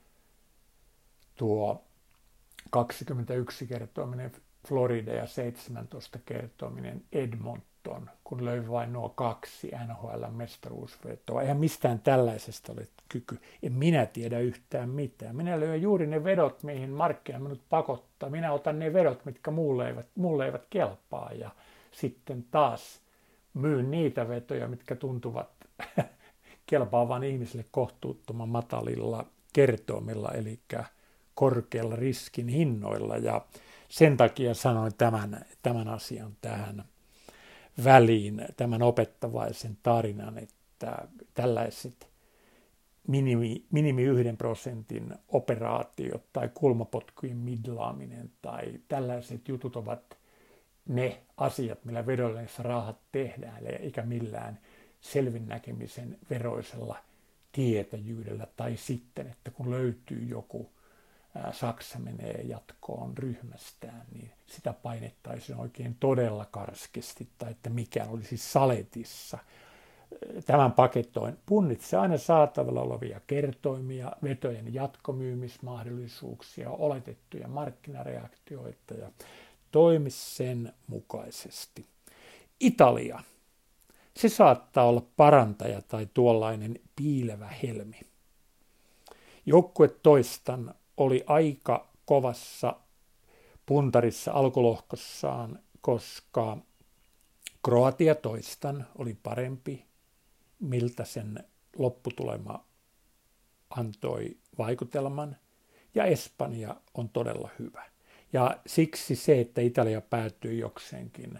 tuo kaksikymmentäyksi kertoiminen Florida ja seitsemäntoista kertoiminen Edmonton, kun löi vain nuo kaksi N H L-mestaruusvetoa. Eihän mistään tällaisesta ole kyky. En minä tiedä yhtään mitään. Minä löin juuri ne vedot, mihin markkina minut pakottaa. Minä otan ne vedot, mitkä mulle eivät, mulle eivät kelpaa. Ja sitten taas myyn niitä vetoja, mitkä tuntuvat kelpaavan ihmisille kohtuuttoman matalilla kertoimilla, eli korkealla riskin hinnoilla. Ja sen takia sanoin tämän, tämän asian tähän väliin, tämän opettavaisen tarinan, että tällaiset minimi, minimi yhden prosentin operaatiot tai kulmapotkujen midlaaminen tai tällaiset jutut ovat ne asiat, millä vedollisessa rahat tehdään, eikä millään selvinnäkemisen veroisella tietäjyydellä tai sitten, että kun löytyy joku, ää, Saksa menee jatkoon ryhmästään, niin sitä painettaisiin oikein todella karskisti tai että mikään olisi saletissa. Tämän paketoin punnitse aina saatavilla olevia kertoimia, vetojen jatkomyymismahdollisuuksia, oletettuja markkinareaktioita ja toimi sen mukaisesti. Italia. Se saattaa olla parantaja tai tuollainen piilevä helmi. Joukkue toistan oli aika kovassa puntarissa alkulohkossaan, koska Kroatia toistan oli parempi, miltä sen lopputulema antoi vaikutelman, ja Espanja on todella hyvä. Ja siksi se, että Italia päätyi jokseenkin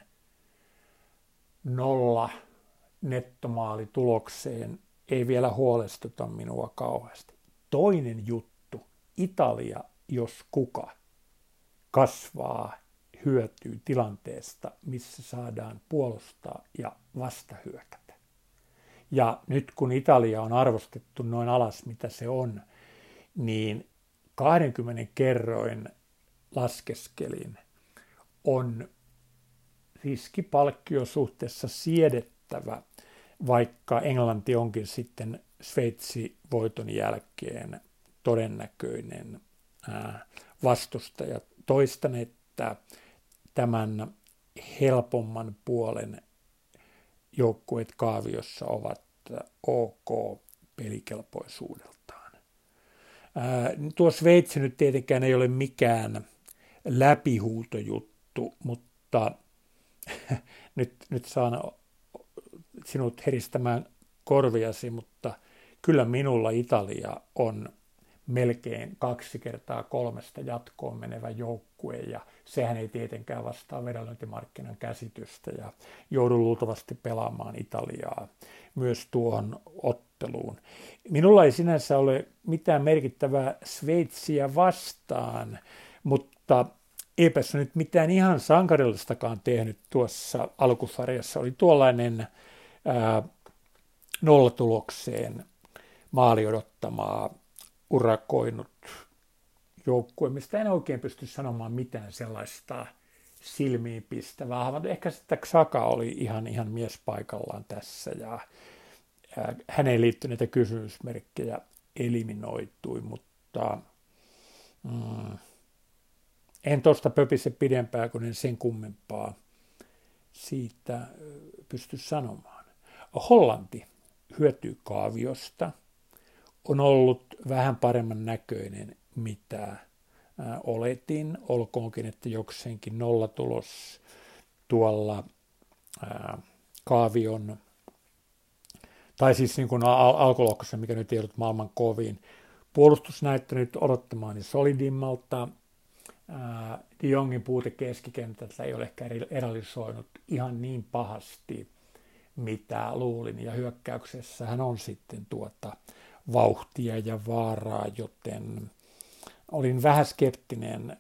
nolla nettomaalitulokseen, ei vielä huolestuta minua kauheasti. Toinen juttu, Italia, jos kuka, kasvaa, hyötyy tilanteesta, missä saadaan puolustaa ja vastahyökätä. Ja nyt kun Italia on arvostettu noin alas, mitä se on, niin kaksikymmentä kerroin laskeskelin on riskipalkkio suhteessa siedettävä, vaikka Englanti onkin sitten Sveitsi-voiton jälkeen todennäköinen vastustaja. Toistan, että tämän helpomman puolen joukkueet kaaviossa ovat ok pelikelpoisuudeltaan. Ää, tuo Sveitsi nyt tietenkään ei ole mikään läpihuutojuttu, mutta nyt, nyt saan sinut heristämään korviasi, mutta kyllä minulla Italia on melkein kaksi kertaa kolmesta jatkoon menevä joukkue, ja sehän ei tietenkään vastaa vedonlyöntimarkkinan käsitystä, ja joudun luultavasti pelaamaan Italiaa myös tuohon otteluun. Minulla ei sinänsä ole mitään merkittävää Sveitsiä vastaan, mutta eipä se nyt mitään ihan sankarillistakaan tehnyt tuossa alkusarjassa. Oli tuollainen ää, nollatulokseen maali odottamaa urakoinut joukkue, mistä en oikein pysty sanomaan mitään sellaista silmiinpistävää. Ehkä sitten Xhaka oli ihan, ihan mies paikallaan tässä, ja ää, häneen liittyneitä kysymysmerkkejä eliminoitui, mutta mm, en tuosta pöpise pidempään, kun en sen kummempaa siitä pysty sanomaan. Hollanti hyötyy kaaviosta, on ollut vähän paremman näköinen, mitä ää, oletin, olkoonkin, että jokseenkin nollatulos tuolla ää, kaavion, tai siis niin kuin al- alkulohkossa, mikä nyt ei ollut maailman kovin. Puolustus näyttänyt odottamaani solidimmalta. Ää, De Jongin puute keskikentältä ei ole ehkä realisoinut ihan niin pahasti, mitä luulin, ja hyökkäyksessä hän on sitten tuota vauhtia ja vaaraa, joten olin vähän skeptinen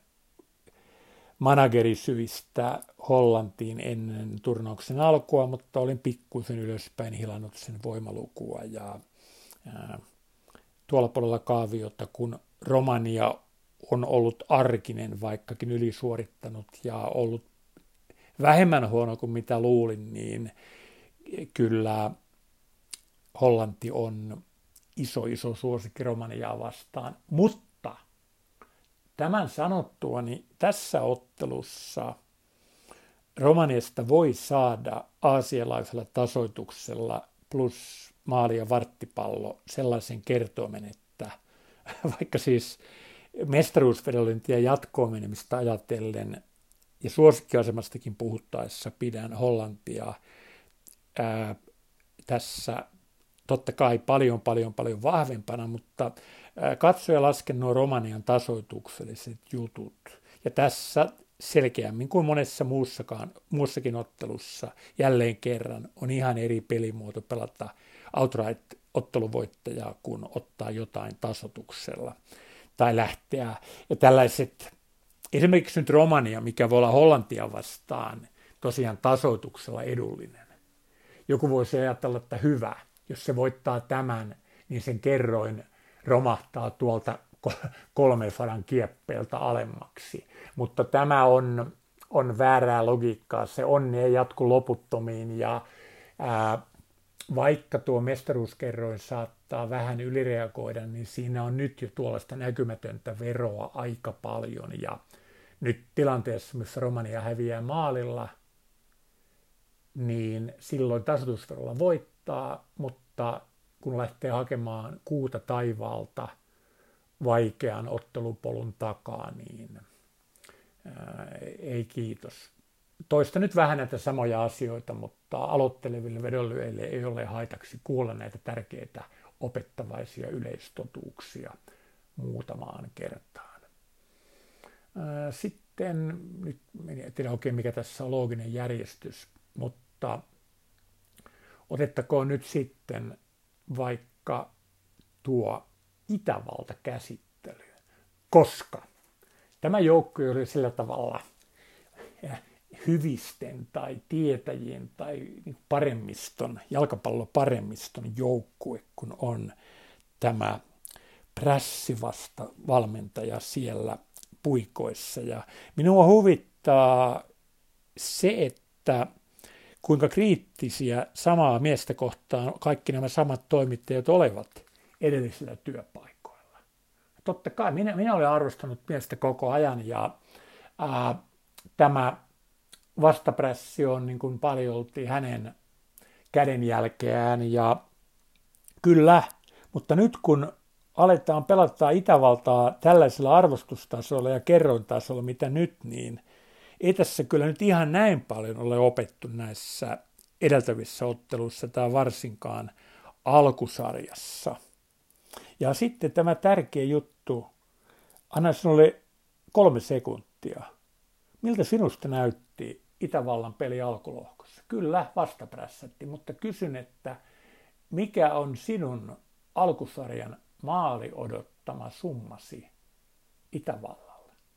managerisyistä Hollantiin ennen turnauksen alkua, mutta olin pikkuisen ylöspäin hilannut sen voimalukua, ja ää, tuolla puolella kaaviota, kun Romania on ollut arkinen, vaikkakin ylisuorittanut ja ollut vähemmän huono kuin mitä luulin, niin kyllä Hollanti on iso, iso suosikki Romaniaa vastaan. Mutta tämän sanottuani tässä ottelussa Romaniasta voi saada aasialaisella tasoituksella plus maali- ja varttipallo sellaisen kertoimen, että vaikka siis mestaruusvedonlyöntiä jatkoon menemistä ajatellen ja suosikkiasemastakin puhuttaessa pidän Hollantia ää, tässä totta kai paljon, paljon, paljon vahvempana, mutta katsoja lasken nuo Romanian tasoitukselliset jutut. Ja tässä selkeämmin kuin monessa muussakaan, muussakin ottelussa jälleen kerran on ihan eri pelimuoto pelata outright otteluvoittajaa kuin ottaa jotain tasoituksella tai lähteä. Ja tällaiset, esimerkiksi nyt Romania, mikä voi olla Hollantia vastaan, tosiaan tasoituksella edullinen. Joku voisi ajatella, että hyvä, jos se voittaa tämän, niin sen kerroin romahtaa tuolta kolmesadan kieppeeltä alemmaksi. Mutta tämä on, on väärää logiikkaa. Se onni ei jatku loputtomiin ja ää, vaikka tuo mestaruuskerroin saattaa vähän ylireagoida, niin siinä on nyt jo tuollaista näkymätöntä veroa aika paljon. Ja nyt tilanteessa, missä Romania häviää maalilla, niin silloin tasoitusverolla voittaa, mutta kun lähtee hakemaan kuuta taivaalta vaikean ottelupolun takaa, niin ää, ei kiitos. Toista nyt vähän näitä samoja asioita, mutta aloitteleville vedonlyöjille ei ole haitaksi kuulla näitä tärkeitä opettavaisia yleistotuuksia muutamaan kertaan. Ää, sitten, nyt en tiedä oikein mikä tässä on looginen järjestys, mutta otettakoon nyt sitten vaikka tuo Itävalta käsittelyyn, koska tämä joukkue oli sillä tavalla hyvisten tai tietäjien tai paremmiston, jalkapalloparemmiston joukkue, kun on tämä prässivasta valmentaja siellä puikoissa. Ja minua huvittaa se, että kuinka kriittisiä samaa miestä kohtaan kaikki nämä samat toimittajat olevat edellisillä työpaikoilla. Totta kai, minä, minä olen arvostanut miestä koko ajan ja ää, tämä vastaprässi on niin kuin paljolti hänen kädenjälkeään ja kyllä, mutta nyt kun aletaan pelata Itävaltaa tällaisella arvostustasolla ja kerrointasolla, mitä nyt, niin ei tässä kyllä nyt ihan näin paljon ole opettu näissä edeltävissä otteluissa tai varsinkaan alkusarjassa. Ja sitten tämä tärkeä juttu, anna sinulle kolme sekuntia. Miltä sinusta näytti Itävallan peli alkulohkossa? Kyllä, vastaprässätti, mutta kysyn, että mikä on sinun alkusarjan maali odottama summasi Itävallalle?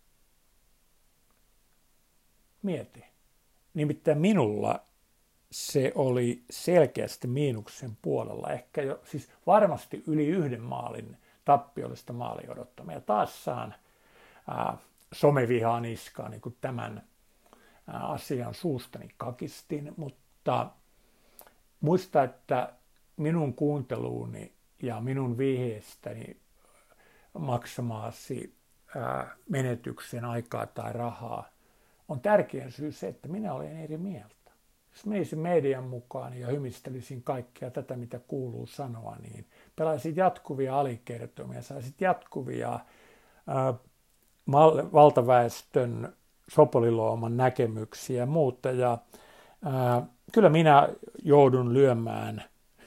Mieti. Nimittäin minulla se oli selkeästi miinuksen puolella, ehkä jo, siis varmasti yli yhden maalin tappiollista maali odottamaa. Ja taas saan ää, somevihaa niskaan niin kuin tämän ää, asian suustani kakistin, mutta muista, että minun kuunteluuni ja minun vihjeestäni maksamaasi ää, menetyksen aikaa tai rahaa on tärkein syy se, että minä olen eri mieltä. Jos menisin median mukaan ja hymistelisin kaikkea tätä, mitä kuuluu sanoa, niin pelaisit jatkuvia alikertomia, saisit jatkuvia ää, valtaväestön sopolilooman näkemyksiä ja muuta. Ja, ää, kyllä minä joudun lyömään,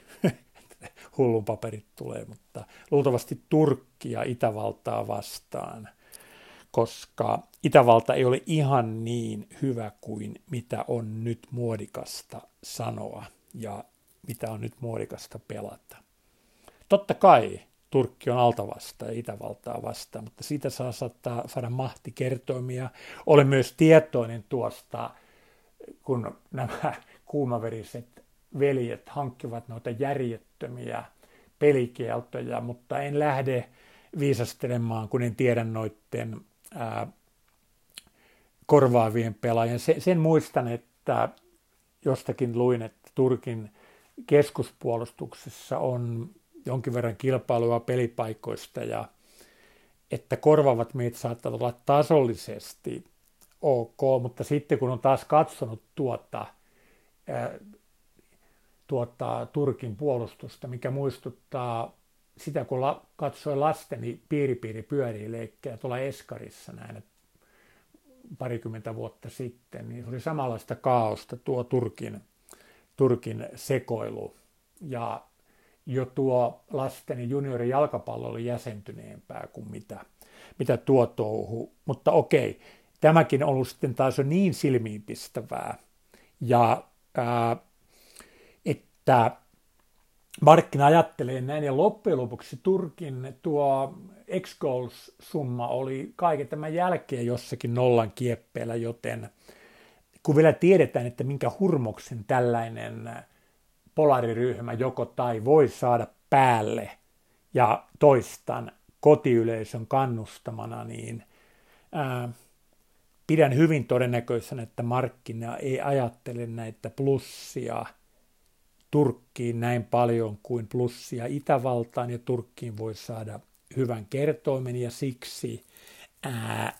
hullun paperit tulee, mutta luultavasti Turkkia Itävaltaa vastaan, koska Itävalta ei ole ihan niin hyvä kuin mitä on nyt muodikasta sanoa ja mitä on nyt muodikasta pelata. Totta kai Turkki on alta vastaan ja Itävaltaa vastaan, mutta siitä saa saattaa saada mahtikertoimia. Olen myös tietoinen tuosta, kun nämä kuumaveriset veljet hankkivat noita järjettömiä pelikieltoja, mutta en lähde viisastelemaan, kun en tiedä noiden ää, korvaavien pelaajien. Sen, sen muistan, että jostakin luin, että Turkin keskuspuolustuksessa on jonkin verran kilpailua pelipaikoista ja että korvaavat meitä saattavat olla tasollisesti ok, mutta sitten kun on taas katsonut tuota, ää, tuota Turkin puolustusta, mikä muistuttaa sitä, kun la, katsoi lasteni piiripiiri pyörii leikkejä tuolla Eskarissa näin parikymmentä vuotta sitten, niin se oli samanlaista kaaosta tuo Turkin, Turkin sekoilu. Ja jo tuo lasteni juniori jalkapallo oli jäsentyneempää kuin mitä, mitä tuo touhu. Mutta okei, tämäkin on ollut sitten taas jo niin silmiinpistävää, ja ää, että markkina ajattelee näin, ja loppujen lopuksi Turkin tuo ex-goals-summa oli kaiken tämän jälkeen jossakin nollan kieppeillä, joten kun vielä tiedetään, että minkä hurmoksen tällainen polariryhmä joko tai voi saada päälle, ja toistan kotiyleisön kannustamana, niin ää, pidän hyvin todennäköisenä, että markkina ei ajattele näitä plussia Turkkiin näin paljon kuin plussia Itävaltaan, ja Turkkiin voi saada hyvän kertoimen, ja siksi ää,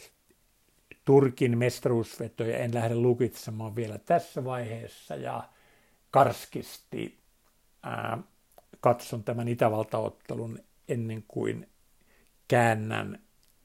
Turkin mestaruusvetoja en lähde lukitsemaan vielä tässä vaiheessa, ja karskisti ää, katson tämän Itävaltaottelun ennen kuin käännän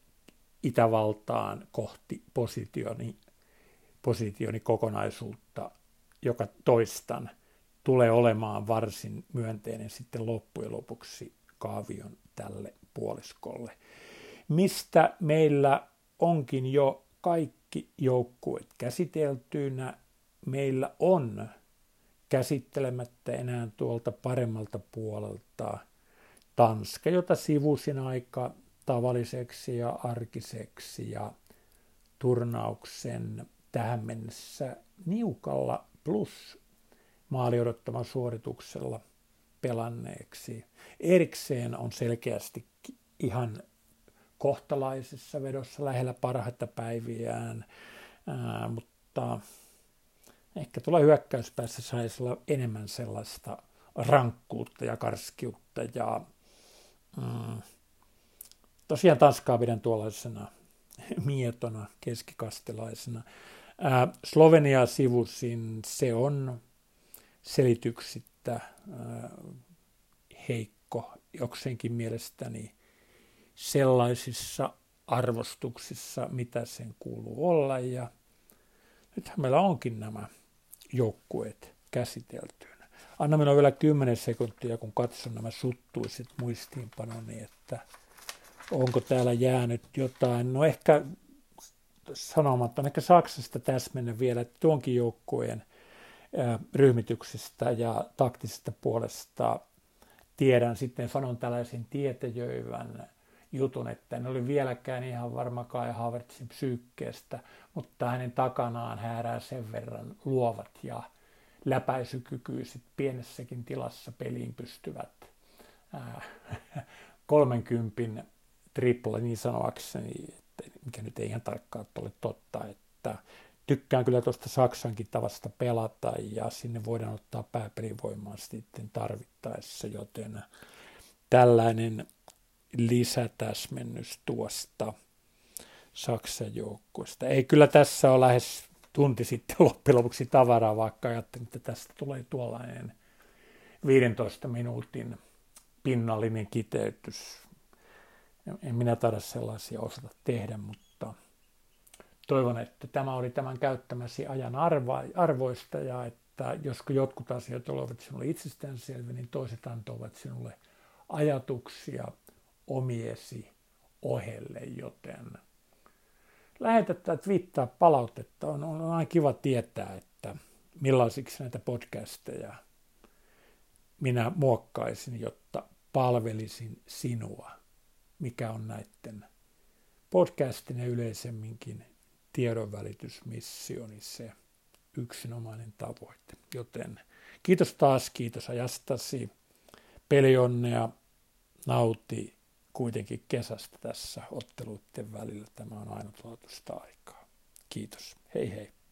Itävaltaan kohti positioni, positioni kokonaisuutta, joka toistan tulee olemaan varsin myönteinen sitten loppujen lopuksi kaavion tälle puoliskolle, mistä meillä onkin jo kaikki joukkueet käsiteltyinä. Meillä on käsittelemättä enää tuolta paremmalta puolelta Tanska, jota sivusin aika tavalliseksi ja arkiseksi ja turnauksen tähän mennessä niukalla plus maali odottaman suorituksella pelanneeksi. Erikseen on selkeästi ihan kohtalaisessa vedossa lähellä parhaita päiviään, ää, mutta ehkä tuolla hyökkäyspäässä saisi olla enemmän sellaista rankkuutta ja karskiutta. Ja, mm, tosiaan Tanskaa pidän tuollaisena mietona, keskikastelaisena. Ää, Sloveniaa sivusin, se on selityksittä ää, heikko, jokseenkin mielestäni sellaisissa arvostuksissa, mitä sen kuuluu olla. Ja nythän meillä onkin nämä joukkueet käsiteltyinä. Anna minulle vielä kymmenen sekuntia, kun katson nämä suttuiset muistiinpanoni, että onko täällä jäänyt jotain. No ehkä sanomatta, ehkä Saksasta täsmennä vielä, että tuonkin joukkueen ryhmityksestä ja taktisesta puolesta tiedän, sitten sanon tällaisen tietäjöivän jutun, että en ole vieläkään ihan varma Kai Havertzin psyykkeestä, mutta hänen takanaan häärää sen verran luovat ja läpäisykykyiset pienessäkin tilassa peliin pystyvät ää, kolmenkympin triple niin sanoakseni, että mikä nyt ei ihan tarkkaan ole totta, että tykkään kyllä tuosta Saksankin tavasta pelata ja sinne voidaan ottaa pääpelivoimaa sitten tarvittaessa, joten tällainen lisätäsmennys tuosta Saksan joukkueesta. Ei kyllä tässä ole lähes tunti sitten loppujen lopuksi tavaraa, vaikka ajattelin, että tästä tulee tuollainen viidentoista minuutin pinnallinen kiteytys. En minä taida sellaisia osata tehdä, mutta toivon, että tämä oli tämän käyttämäsi ajan arvoista ja että jos jotkut asiat olivat sinulle itsestäänselviä, niin toiset antoivat sinulle ajatuksia omiesi ohelle, joten lähetä tai twittaa palautetta. On, on aina kiva tietää, että millaisiksi näitä podcasteja minä muokkaisin, jotta palvelisin sinua, mikä on näiden podcastin ja yleisemminkin tiedonvälitysmissioni se yksinomainen tavoite. Joten kiitos taas, kiitos ajastasi, pelionnea, nauti kuitenkin kesästä tässä otteluiden välillä. Tämä on ainutlaatuista aikaa. Kiitos. Hei hei.